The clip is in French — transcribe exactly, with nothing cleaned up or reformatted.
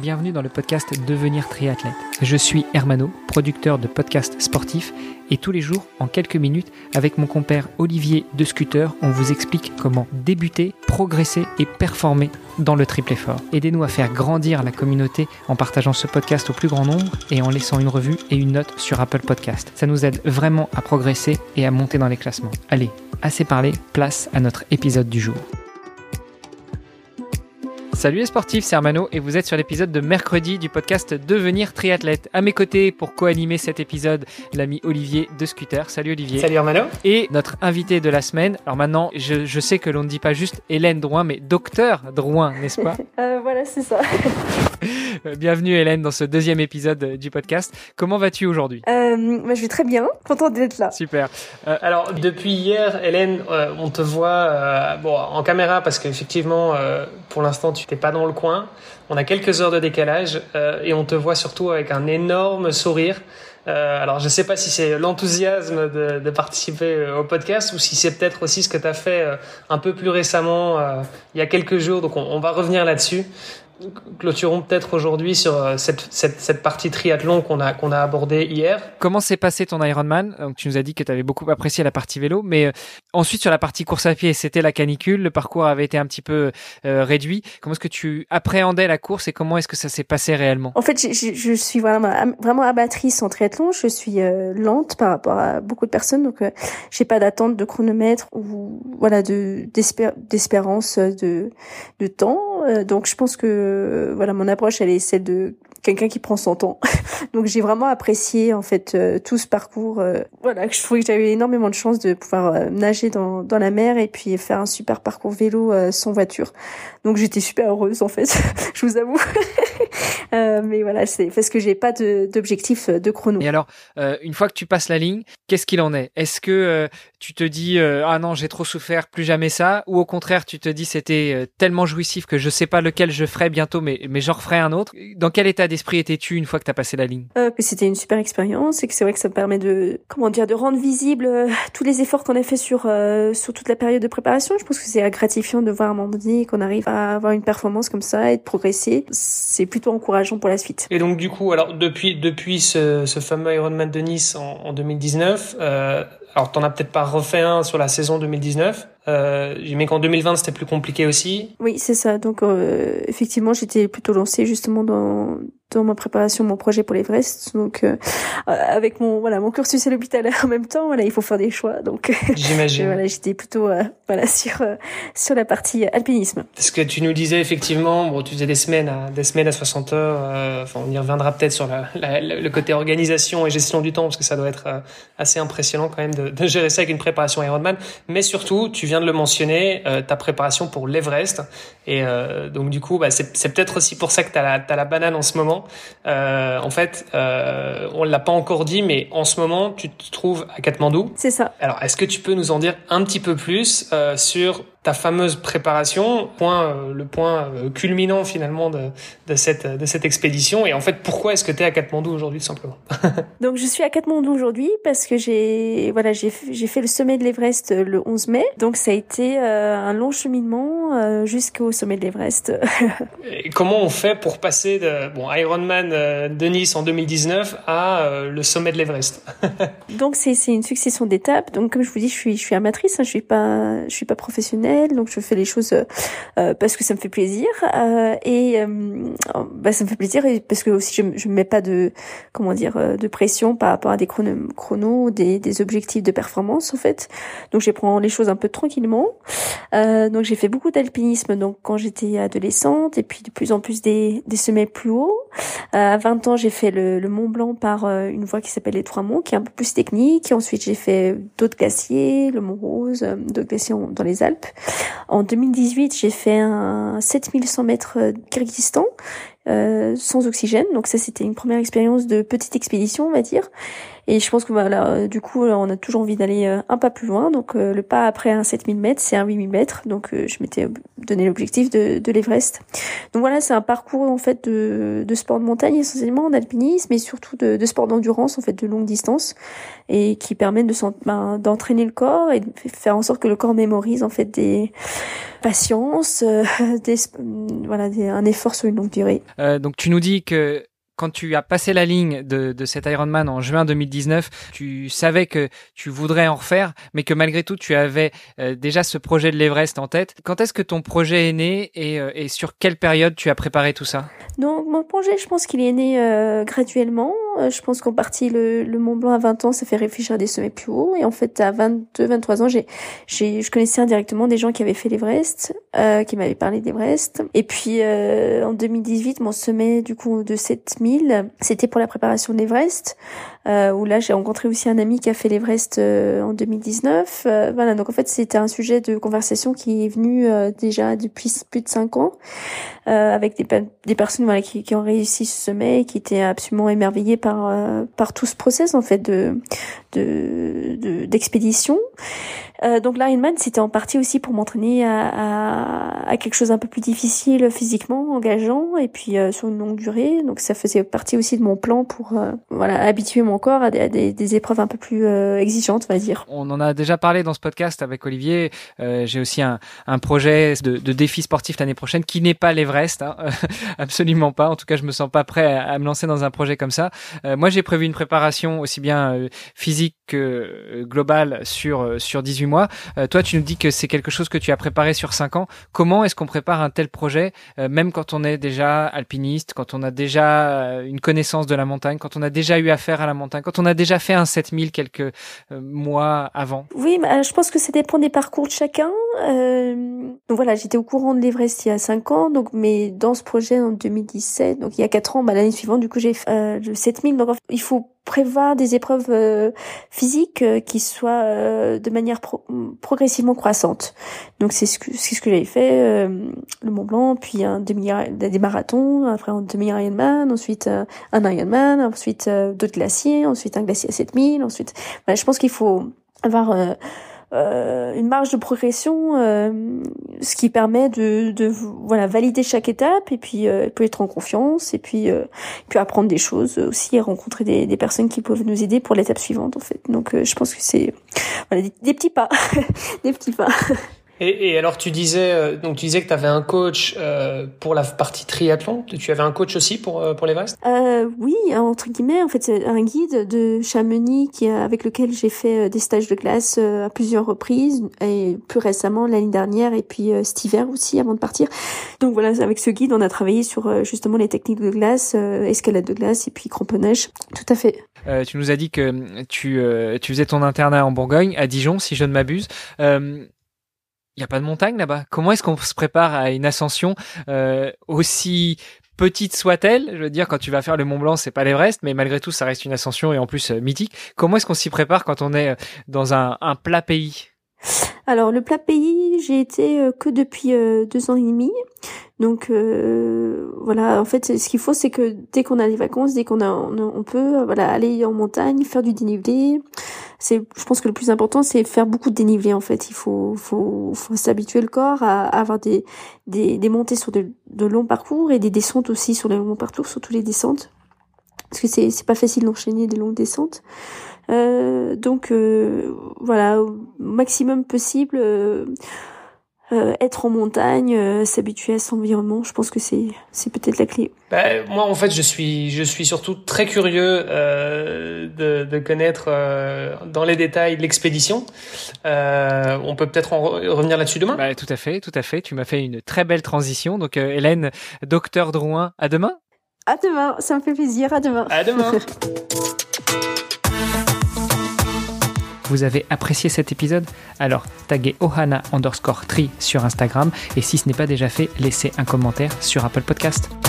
bienvenue dans le podcast Devenir triathlète. Je suis Hermano, producteur de podcasts sportifs et tous les jours, en quelques minutes, avec mon compère Olivier de Scooter, on vous explique comment débuter, progresser et performer dans le triple effort. Aidez-nous à faire grandir la communauté en partageant ce podcast au plus grand nombre et en laissant une revue et une note sur Apple Podcast. Ça nous aide vraiment à progresser et à monter dans les classements. Allez, assez parlé, place à notre épisode du jour. Salut les sportifs, c'est Hermano et vous êtes sur l'épisode de mercredi du podcast Devenir triathlète. À mes côtés pour co-animer cet épisode, l'ami Olivier de Scooter. Salut Olivier. Salut Hermano. Et notre invité de la semaine. Alors maintenant, je, je sais que l'on ne dit pas juste Hélène Drouin, mais Docteur Drouin, n'est-ce pas? euh, Voilà, c'est ça. Bienvenue Hélène dans ce deuxième épisode du podcast. Comment vas-tu aujourd'hui? euh, bah, Je vais très bien, contente d'être là. Super. Euh, alors depuis hier, Hélène, euh, on te voit euh, bon, en caméra parce qu'effectivement, euh, pour l'instant, tu n'es pas dans le coin. On a quelques heures de décalage euh, et on te voit surtout avec un énorme sourire. Euh, alors je sais pas si c'est l'enthousiasme de, de participer au podcast ou si c'est peut-être aussi ce que tu as fait euh, un peu plus récemment, euh, il y a quelques jours. Donc on, on va revenir là-dessus. Clôturons peut-être aujourd'hui sur cette, cette, cette partie triathlon qu'on a, qu'on a abordée hier. Comment s'est passé ton Ironman? Donc, tu nous as dit que tu avais beaucoup apprécié la partie vélo, mais euh, ensuite sur la partie course à pied, c'était la canicule, le parcours avait été un petit peu euh, réduit. Comment est-ce que tu appréhendais la course et comment est-ce que ça s'est passé réellement? En fait, je, je, je suis vraiment, vraiment abattrice en triathlon. Je suis euh, lente par rapport à beaucoup de personnes, donc euh, j'ai pas d'attente de chronomètre ou voilà de d'espé- d'espérance de de temps. Euh, donc je pense que Euh, voilà, mon approche, elle est celle de quelqu'un qui prend son temps. Donc j'ai vraiment apprécié en fait euh, tout ce parcours. Euh, voilà, je trouvais que j'avais énormément de chance de pouvoir euh, nager dans dans la mer et puis faire un super parcours vélo euh, sans voiture. Donc j'étais super heureuse en fait, je vous avoue. euh, mais voilà, c'est parce que j'ai pas de d'objectif de chrono. Et alors, euh, une fois que tu passes la ligne, qu'est-ce qu'il en est? Est-ce que euh, tu te dis euh, ah non, j'ai trop souffert, plus jamais ça, ou au contraire tu te dis c'était euh, tellement jouissif que je sais pas lequel je ferai bientôt, mais mais j'en referai un autre. Dans quel état d'esprit étais-tu une fois que tu as passé la ligne? Euh, que c'était une super expérience et que c'est vrai que ça me permet de comment dire de rendre visible euh, tous les efforts qu'on a fait sur euh, sur toute la période de préparation. Je pense que c'est gratifiant de voir à un moment donné qu'on arrive à avoir une performance comme ça et de progresser. C'est plutôt encourageant pour la suite. Et donc du coup, alors depuis depuis ce, ce fameux Ironman de Nice en, en deux mille dix-neuf, euh, alors t'en as peut-être pas refait un sur la saison deux mille dix-neuf. Euh, mais qu'en deux mille vingt c'était plus compliqué aussi. Oui, c'est ça. Donc euh, effectivement, j'étais plutôt lancée justement dans dans ma préparation, mon projet pour l'Everest. Donc euh, avec mon voilà mon cursus à l'hôpital en même temps, voilà, il faut faire des choix. Donc j'imagine. voilà, j'étais plutôt euh, voilà sur euh, sur la partie alpinisme. Parce que tu nous disais effectivement, bon, tu faisais des semaines à des semaines à soixante heures. Euh, enfin, on y reviendra peut-être sur la, la, le côté organisation et gestion du temps parce que ça doit être euh, assez impressionnant quand même de, de gérer ça avec une préparation Ironman. Mais surtout, tu viens de le mentionner, euh, ta préparation pour l'Everest. Et euh, donc du coup, bah, c'est, c'est peut-être aussi pour ça que t'as la, t'as la banane en ce moment. Euh, en fait, euh, on l'a pas encore dit, mais en ce moment, tu te trouves à Katmandou. C'est ça. Alors, est-ce que tu peux nous en dire un petit peu plus euh, sur ta fameuse préparation, point, euh, le point euh, culminant finalement de, de cette de cette expédition, et en fait pourquoi est-ce que tu es à Katmandou aujourd'hui tout simplement? Donc je suis à Katmandou aujourd'hui parce que j'ai voilà j'ai j'ai fait le sommet de l'Everest le onze mai, donc ça a été euh, un long cheminement euh, jusqu'au sommet de l'Everest. Et comment on fait pour passer de bon Ironman euh, de Nice en deux mille dix-neuf à euh, le sommet de l'Everest? Donc c'est c'est une succession d'étapes. Donc comme je vous dis, je suis je suis amatrice, hein, je suis pas je suis pas professionnelle. Donc je fais les choses euh, parce que ça me fait plaisir euh, et euh, bah, ça me fait plaisir et parce que aussi je je me mets pas de comment dire euh, de pression par rapport à des chronos, chronos des des objectifs de performance en fait. Donc je prends les choses un peu tranquillement. Euh, donc j'ai fait beaucoup d'alpinisme donc quand j'étais adolescente et puis de plus en plus des des sommets plus hauts. Euh, à vingt ans j'ai fait le, le Mont Blanc par euh, une voie qui s'appelle les Trois Monts qui est un peu plus technique. Et ensuite j'ai fait d'autres glaciers, le Mont Rose, euh, d'autres glaciers dans les Alpes. En deux mille dix-huit, j'ai fait un sept mille cent mètres Kyrgyzstan euh, sans oxygène. Donc ça, c'était une première expérience de petite expédition, on va dire. Et je pense que voilà, du coup, on a toujours envie d'aller un pas plus loin. Donc euh, le pas après un sept mille mètres, c'est un huit mille mètres. Donc euh, je m'étais donné l'objectif de, de l'Everest. Donc voilà, c'est un parcours en fait de, de sport de montagne essentiellement, d'alpinisme, mais surtout de, de sport d'endurance en fait de longue distance, et qui permet de ben, d'entraîner le corps et de faire en sorte que le corps mémorise en fait des patience, euh, des, voilà, des, un effort sur une longue durée. Euh, donc tu nous dis que quand tu as passé la ligne de, de cet Ironman en juin deux mille dix-neuf, tu savais que tu voudrais en refaire, mais que malgré tout, tu avais euh, déjà ce projet de l'Everest en tête. Quand est-ce que ton projet est né et, euh, et sur quelle période tu as préparé tout ça ? Donc mon projet, je pense qu'il est né euh, graduellement. Euh, je pense qu'en partie, le, le Mont Blanc à vingt ans, ça fait réfléchir à des sommets plus hauts. Et en fait, à vingt-deux, vingt-trois ans, j'ai, j'ai, je connaissais indirectement des gens qui avaient fait l'Everest, euh, qui m'avaient parlé d'Everest. Et puis euh, en deux mille dix-huit, mon sommet du coup de sept mille, c'était pour la préparation de l'Everest, euh, où là j'ai rencontré aussi un ami qui a fait l'Everest euh, en deux mille dix-neuf. Euh, voilà, donc en fait c'était un sujet de conversation qui est venu euh, déjà depuis plus de cinq ans, euh, avec des, des personnes voilà qui, qui ont réussi ce sommet et qui étaient absolument émerveillées par euh, par tout ce process en fait de de, de d'expédition. Euh, donc l'Ironman, c'était en partie aussi pour m'entraîner à, à, à quelque chose un peu plus difficile physiquement, engageant, et puis euh, sur une longue durée. Donc ça faisait partie aussi de mon plan pour euh, voilà habituer mon corps à des, à des, des épreuves un peu plus euh, exigeantes, on va dire. On en a déjà parlé dans ce podcast avec Olivier. Euh, j'ai aussi un, un projet de, de défi sportif l'année prochaine qui n'est pas l'Everest, hein. Absolument pas. En tout cas, je me sens pas prêt à, à me lancer dans un projet comme ça. Euh, moi, j'ai prévu une préparation aussi bien euh, physique que euh, globale sur euh, sur dix-huit mois. Euh, toi, tu nous dis que c'est quelque chose que tu as préparé sur cinq ans. Comment est-ce qu'on prépare un tel projet, euh, même quand on est déjà alpiniste, quand on a déjà une connaissance de la montagne, quand on a déjà eu affaire à la montagne, quand on a déjà fait un sept mille quelques euh, mois avant? Oui, bah, je pense que ça dépend des parcours de chacun. Euh, donc voilà, j'étais au courant de l'Everest il y a cinq ans, donc mais dans ce projet en deux mille dix-sept, donc il y a quatre ans, bah, l'année suivante, du coup j'ai fait euh, le sept mille. Donc en fait, il faut prévoir des épreuves euh, physiques euh, qui soient euh, de manière pro- progressivement croissante. Donc c'est ce que c'est ce que j'avais fait, euh, le Mont Blanc, puis un demi des marathons, après un demi Ironman, ensuite euh, un Ironman, ensuite euh, d'autres glaciers, ensuite un glacier à sept mille, ensuite voilà, je pense qu'il faut avoir euh, Euh, une marge de progression, euh, ce qui permet de, de voilà valider chaque étape et puis euh, peut être en confiance et puis euh, puis apprendre des choses aussi et rencontrer des, des personnes qui peuvent nous aider pour l'étape suivante en fait. Donc euh, je pense que c'est voilà des, des petits pas, des petits pas. Et, et alors tu disais euh, donc tu disais que tu avais un coach euh, pour la partie triathlon. Tu avais un coach aussi pour euh, pour l'Everest? Euh, oui, entre guillemets, en fait, c'est un guide de Chamonix qui avec lequel j'ai fait des stages de glace euh, à plusieurs reprises et plus récemment l'année dernière et puis euh, cet hiver aussi avant de partir. Donc voilà, avec ce guide, on a travaillé sur euh, justement les techniques de glace, euh, escalade de glace et puis cramponnage. Tout à fait. Euh, tu nous as dit que tu euh, tu faisais ton internat en Bourgogne, à Dijon, si je ne m'abuse. Euh, Il n'y a pas de montagne là-bas. Comment est-ce qu'on se prépare à une ascension euh, aussi petite soit-elle? Je veux dire, quand tu vas faire le Mont Blanc, c'est pas l'Everest, mais malgré tout, ça reste une ascension et en plus euh, mythique. Comment est-ce qu'on s'y prépare quand on est dans un, un plat pays? Alors, le plat pays, j'ai été euh, que depuis euh, deux ans et demi. Donc euh, voilà, en fait, ce qu'il faut, c'est que dès qu'on a les vacances, dès qu'on a, on, on peut, voilà, aller en montagne, faire du dénivelé. C'est, je pense que le plus important, c'est faire beaucoup de dénivelé. En fait, il faut, faut, faut s'habituer le corps à, à avoir des, des, des montées sur de, de longs parcours et des descentes aussi sur les longs parcours, surtout les descentes, parce que c'est, c'est pas facile d'enchaîner des longues descentes. Euh, donc euh, voilà, au maximum possible. Euh, Euh, être en montagne, euh, s'habituer à son environnement, je pense que c'est c'est peut-être la clé. Bah, moi en fait je suis je suis surtout très curieux euh, de de connaître euh, dans les détails l'expédition. Euh, on peut peut-être en re- revenir là-dessus demain. Bah, tout à fait, tout à fait. Tu m'as fait une très belle transition. Donc euh, Hélène, docteur Drouin, à demain. À demain, ça me fait plaisir. À demain. À demain. Vous avez apprécié cet épisode? Alors, taguez ohana underscore tri sur Instagram et si ce n'est pas déjà fait, laissez un commentaire sur Apple Podcast.